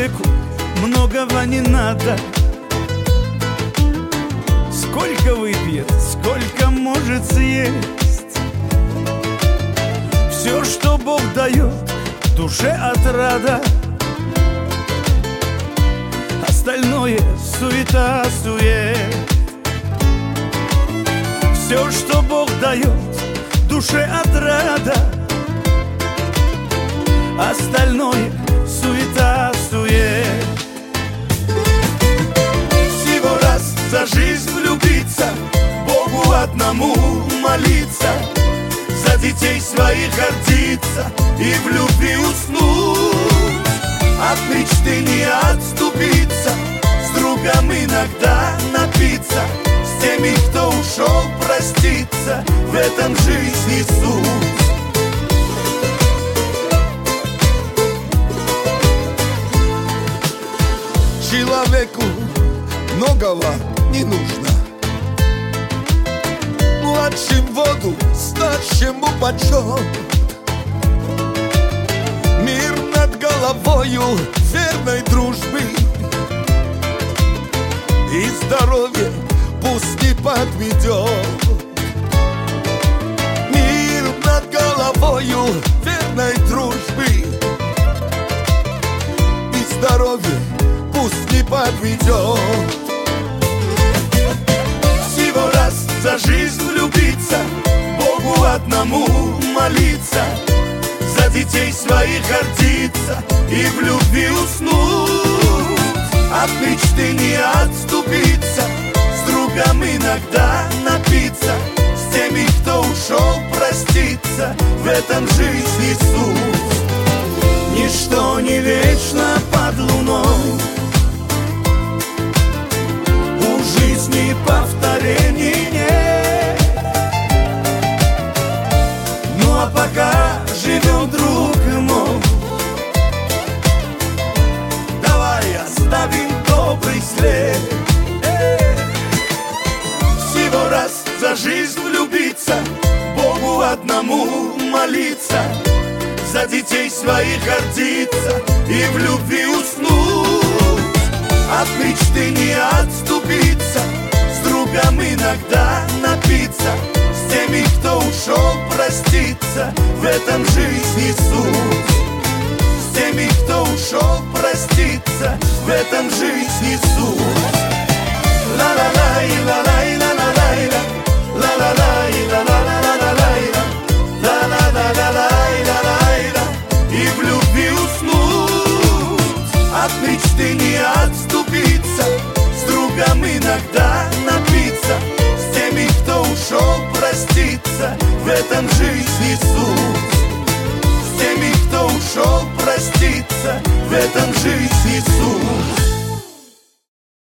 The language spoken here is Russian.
Человеку многого не надо. Сколько выпьет, сколько может съесть. Все, что Бог дает, душе отрада. Остальное суета-сует. Все, что Бог дает, душе отрада. Остальное суета-сует. Всего раз за жизнь влюбиться, Богу одному молиться, за детей своих гордиться и в любви уснуть. От мечты не отступиться, с другом иногда напиться, с теми, кто ушел, проститься. В этом жизни суть. Человеку многого не нужно. Младшим воду, старшему почет. Мир над головою верной дружбы и здоровье пусть не подведет. Мир над головою верной дружбы и здоровье пусть не подведет. Всего раз за жизнь влюбиться, Богу одному молиться, за детей своих гордиться и в любви уснуть. От мечты не отступиться, с другом иногда напиться, с теми, кто ушел, проститься. В этом жизни суть. Ничто не вечно под луной, у жизни повторений нет. Ну а пока живем, друг мой, давай оставим добрый след. Всего раз за жизнь влюбиться, Богу одному молиться, за детей своих гордиться и в любви уснуть. От мечты не отступиться, с другом иногда напиться, с теми, кто ушел, проститься. В этом жизни суть. С теми, кто ушел, проститься. В этом жизни суть. Ла-ла-лай, ла-лай, ла-ла-лай, ла-ла-лай, ла-ла-ла-ла-лай, ла-ла-ла-ла-лай, ла-лай-ла. И в любви уснуть. От мечты не отступиться, с другом иногда напиться, с теми, кто ушел, проститься. В этом жизни суть. С теми, кто ушел, проститься. В этом